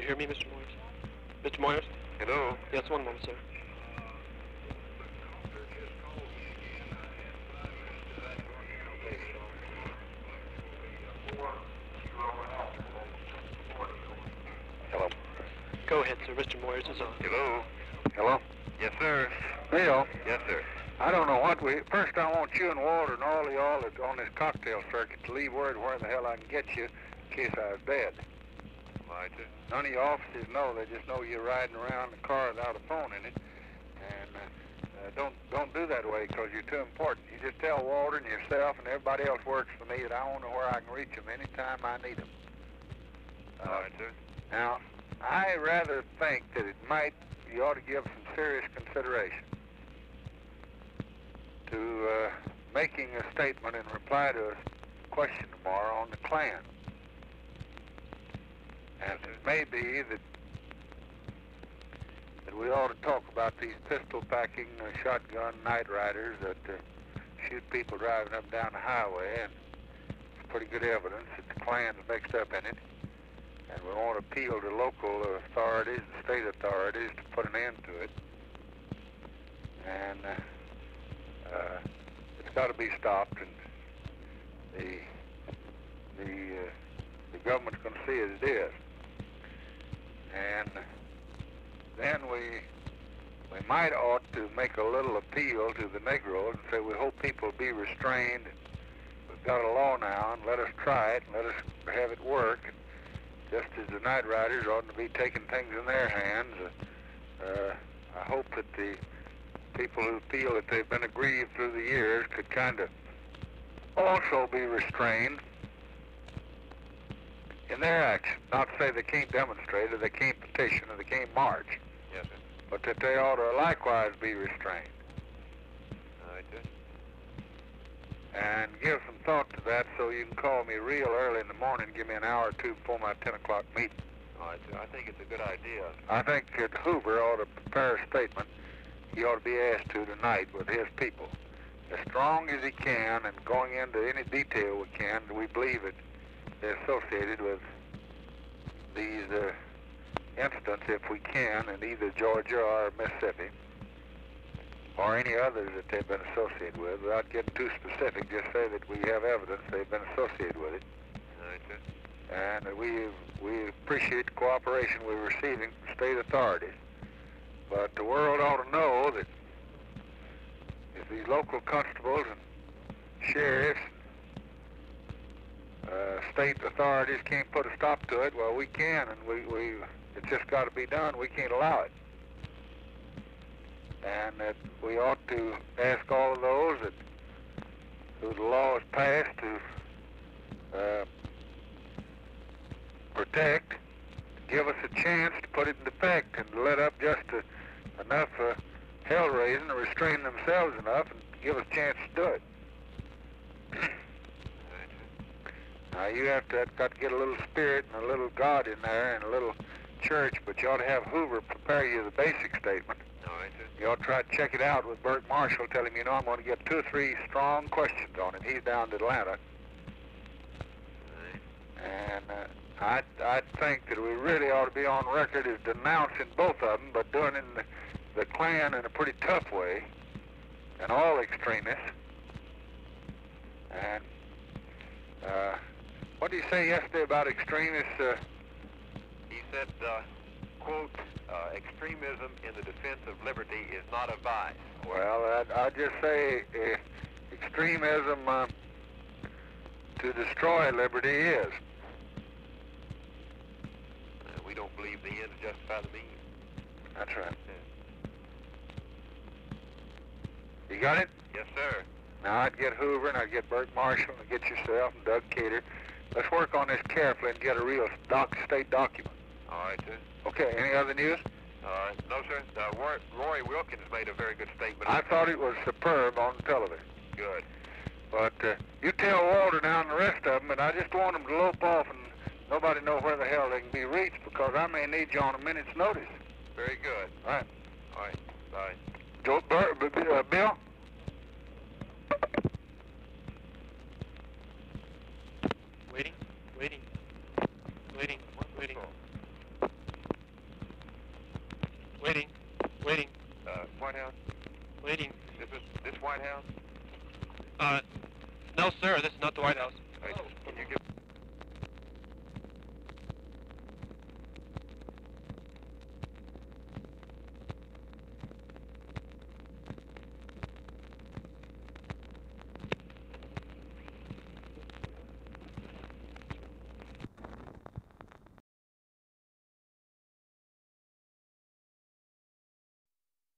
hear me, Mr. Moyers? Mr. Moyers? Hello? Yes, one moment, sir. Hello? Go ahead, sir. Mr. Moyers is on. Hello? Hello? Yes, sir. Bill, Yes, sir. I don't know what we... First, I want you and Walter and all of y'all that's on this cocktail circuit to leave word where the hell I can get you in case I was dead. Right, sir. None of your officers know. They just know you're riding around in the car without a phone in it. And don't do that way because you're too important. You just tell Walter and yourself and everybody else works for me that I want to know where I can reach them anytime I need them. All right, sir. Now, I rather think that you ought to give some serious consideration to making a statement in reply to a question tomorrow on the Klan. And it may be that we ought to talk about these pistol-packing, shotgun night riders that shoot people driving up and down the highway, and it's pretty good evidence that the Klan's mixed up in it. And we want to appeal to local authorities and state authorities to put an end to it. And it's got to be stopped, and the government's going to see it as it is. And then we might ought to make a little appeal to the Negroes and say we hope people be restrained. We've got a law now, and let us try it, and let us have it work. And just as the night riders ought to be taking things in their hands, I hope that the people who feel that they've been aggrieved through the years could kind of also be restrained in their action. Not to say they can't demonstrate, or they can't petition, or they can't march. Yes, sir. But that they ought to likewise be restrained. All right, sir. And give some thought to that so you can call me real early in the morning, give me an hour or two before my 10 o'clock meeting. All right, sir. I think it's a good idea. I think that Hoover ought to prepare a statement he ought to be asked to tonight with his people. As strong as he can, and going into any detail we can, we believe it they're associated with these incidents, if we can, in either Georgia or Mississippi, or any others that they've been associated with. Without getting too specific, just say that we have evidence they've been associated with it. All right, sir. And we appreciate the cooperation we're receiving from state authorities. But the world ought to know that if these local constables and sheriffs, state authorities can't put a stop to it, well, we can, and it's just got to be done. We can't allow it. And that we ought to ask all of those who the law is passed to protect, give us a chance to put it into effect and to let up just enough hell raising to restrain themselves enough and give us a chance to do it. Now you got to get a little spirit and a little God in there and a little church, but you ought to have Hoover prepare you the basic statement. All right, sir. You ought to try to check it out with Burt Marshall. Tell him, I'm going to get 2 or 3 strong questions on it. He's down to Atlanta. And I think that we really ought to be on record as denouncing both of them, but doing it in the Klan in a pretty tough way, and all extremists. And what did he say yesterday about extremists? He said, quote, extremism in the defense of liberty is not a vice. Well, I'd just say extremism to destroy liberty is. We don't believe the ends justify the means. That's right. You got it? Yes, sir. Now, I'd get Hoover, and I'd get Burt Marshall, and get yourself and Doug Cater. Let's work on this carefully and get a real state document. All right, sir. Okay, any other news? All right. No, sir. Roy Wilkins made a very good statement. I thought it was superb on television. Good. But you tell Walter now and the rest of them, and I just want them to lope off and nobody know where the hell they can be reached, because I may need you on a minute's notice. Very good. All right. All right. Bye. Bill? Waiting. Waiting. White House? Waiting. Is this White House? No, sir, this is not the White House. Can you give